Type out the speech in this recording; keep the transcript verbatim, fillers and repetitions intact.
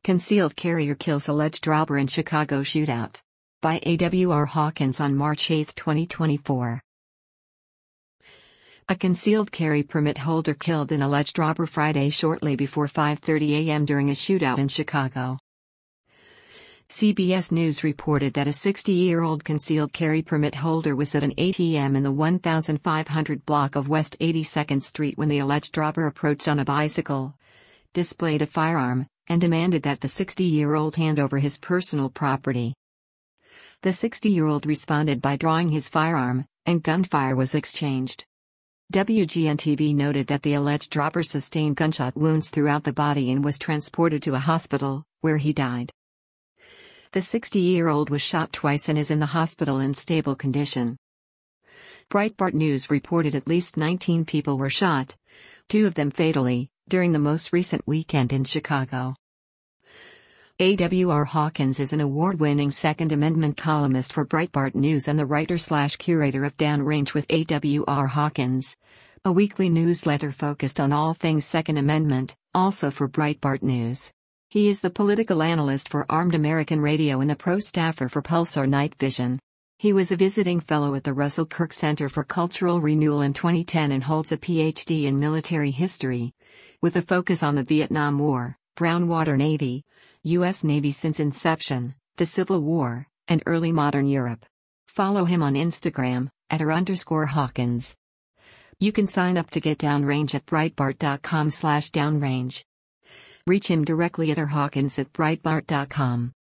Concealed carrier kills alleged robber in Chicago shootout. By A W R Hawkins on March eighth, twenty twenty-four. A concealed carry permit holder killed an alleged robber Friday shortly before five thirty a m during a shootout in Chicago. C B S News reported that a sixty-year-old concealed carry permit holder was at an A T M in the fifteen hundred block of West eighty-second Street when the alleged robber approached on a bicycle, displayed a firearm, and demanded that the sixty-year-old hand over his personal property. The sixty-year-old responded by drawing his firearm, and gunfire was exchanged. W G N T V noted that the alleged robber sustained gunshot wounds throughout the body and was transported to a hospital, where he died. The sixty-year-old was shot twice and is in the hospital in stable condition. Breitbart News reported at least nineteen people were shot, two of them fatally, during the most recent weekend in Chicago. A W R Hawkins is an award-winning Second Amendment columnist for Breitbart News and the writer-slash-curator of Downrange with A W R Hawkins, a weekly newsletter focused on all things Second Amendment, also for Breitbart News. He is the political analyst for Armed American Radio and a pro-staffer for Pulsar Night Vision. He was a visiting fellow at the Russell Kirk Center for Cultural Renewal in twenty ten and holds a P H D in military history, with a focus on the Vietnam War, Brown Water Navy, U S Navy since inception, the Civil War, and early modern Europe. Follow him on Instagram, at r underscore Hawkins. You can sign up to get Downrange at breitbart dot com slash downrange. Reach him directly at r hawkins at breitbart dot com.